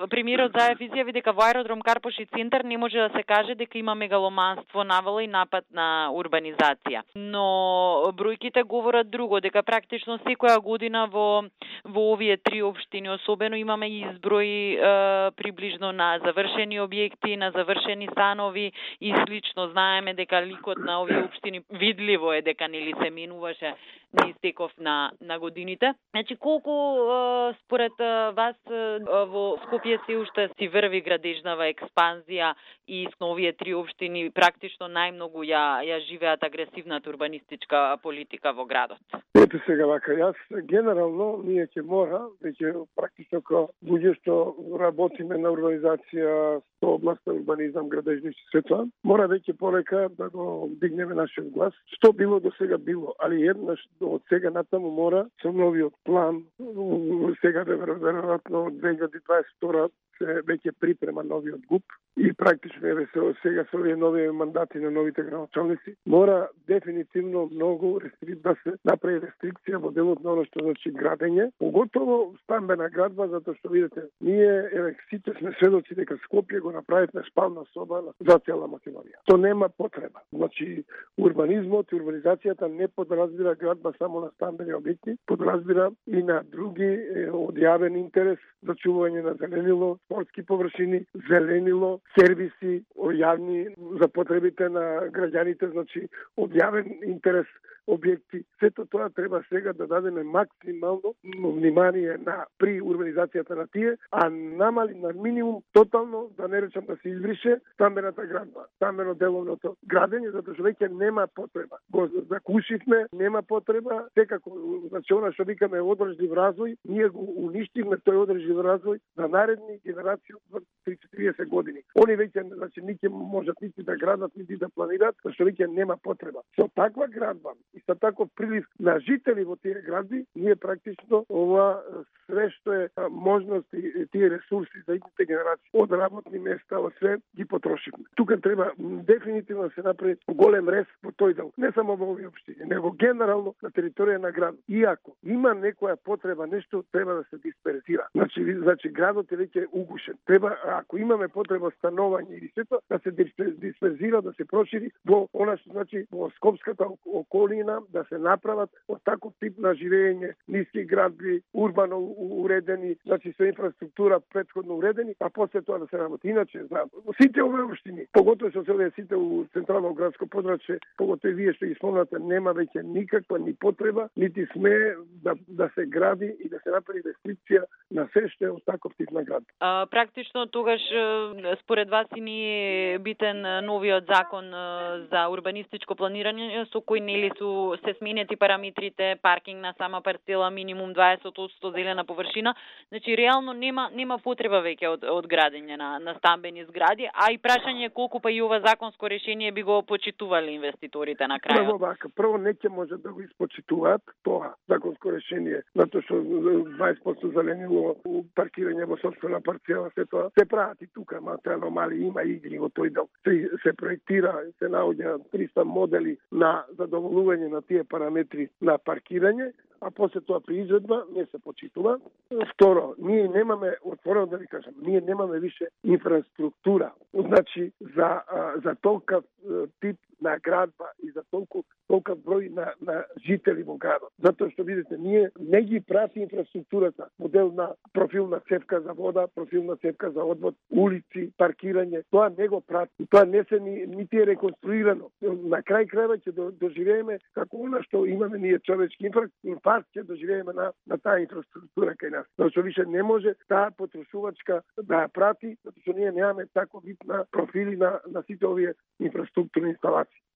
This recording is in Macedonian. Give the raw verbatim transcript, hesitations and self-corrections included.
премиерот Заев изјави дека во аеродром Карпоши центар не може да се каже дека има мегаломанство, навала и напад на урбанизација. Но бројките говорат друго, дека практично секоја година во во овие три општини особено имаме изброј е, приближно на завршени објекти, на завршени станови и слично. Знаеме дека ликот на овие општини видливо е дека нели се менуваше на истеков на на годините. Значи колку е, според вас е, во Скопје се уште си врви градежнава експанзија и на овие три општини практично најмногу ја ја живеат агресивната урбанистичка политика во градот? Ето сега вака, јас генерално ние ќе мора, веќе практично како луѓе што работиме на урбанизација, со област на урбанизам, градежници, се тоа, мора веќе полека да го дигнеме нашиот глас. Што било до сега било, али еднаш од сега натаму мора со новиот план, сега веројатно од две илјади дваесет и втора се веќе припрема новиот ГУП и практично еве сега со овие нови мандати на новите градоначалници мора дефинитивно многу рестрик, да се направи рестрикција во делот на оно што значи градење, поготово стамбена градба, затоа што видите, ние еве сите сме сведоци дека Скопје го направивме спална соба за цела Македонија. То нема потреба. Значи урбанизмот и урбанизацијата не подразбира градба само на стамбени објекти, подразбира и на други е, од јавен интерес, зачување на зеленило, спортски површини, зеленило, сервиси јавни за потребите на граѓаните, значи од јавен интерес објекти. Сето тоа треба сега да дадеме максимално внимание на при урбанизацијата на тие, а намали на минимум тотално, да не речам да се избрише стамбената градба, стамбено деловното градење, затоа што веќе нема потреба. Го закушивме, нема потреба, секако, значи она што викаме одржлив развој, ние го уништивме тој одржлив развој на наредни генерации од триесет до триесет години. Они веќе, значи, нике можат нити да градат, нити да планираат, зашто веќе нема потреба. Со таква градба и со таков прилив на жители во тие градби, ние практично ова све што е можности, тие ресурси за идните генерации, од работни места, од све ги потрошивме. Тука треба дефинитивно да се направи голем рез во тој дел, не само во овие општини, него генерално на територија на град. Иако има некоја потреба, нешто треба да се дисперзира. Значи, значи градот е веќе угушен. Треба, ако имаме потреба становање или сето, да се дисперзира, да се прошири во она што значи во Скопската околина, да се направат од таков тип на живење, ниски градби, урбано уредени, значи со инфраструктура претходно уредени, а после тоа да се работи. Иначе, знам, сите овие општини, поготово со се сите у централно градско подрачје, поготово и вие што ги спомнате, нема веќе никаква ни потреба, нити сме да, да се гради и да се направи рестрикција на се што е од таков тип на град. А, практично тогаш според вас и ни е битен новиот закон за урбанистичко планирање со кој нели су се сменети параметрите, паркинг на сама парцела, минимум дваесет одсто зелена површина. Значи реално нема нема потреба веќе од од градење на на стамбени згради, а и прашање колку па и ова законско решение би го почитувале инвеститорите на крајот. Прво вака, прво неќе може да го испочитуваат тоа законско решение, затоа што дваесет одсто зеленило, паркирање во сопствена парцела, се тоа се прават и тука, ма те аномалии има игри во тој дел. Се, се проектира, се наоѓа триста модели на задоволување на тие параметри на паркирање, а после тоа при изведба не се почитува. Второ, ние немаме, отворено да ви кажам, ние немаме више инфраструктура. Значи, за, за толкав тип на градба и за толку толков број на, на жители во градот. Затоа што видите, ние не ги прати инфраструктурата, модел на профилна цевка за вода, профилна цевка за одвод, улици, паркирање, тоа не го прати. Тоа не се ни, нити е реконструирано. На крај крајва ќе доживееме како она што имаме ние човечки инфаркт, ќе доживееме на, на таа инфраструктура кај нас. Зашто више не може таа потрошувачка да ја прати, затоа што ние немаме таков вид на профили на, на сите овие инфраструктурни инсталации.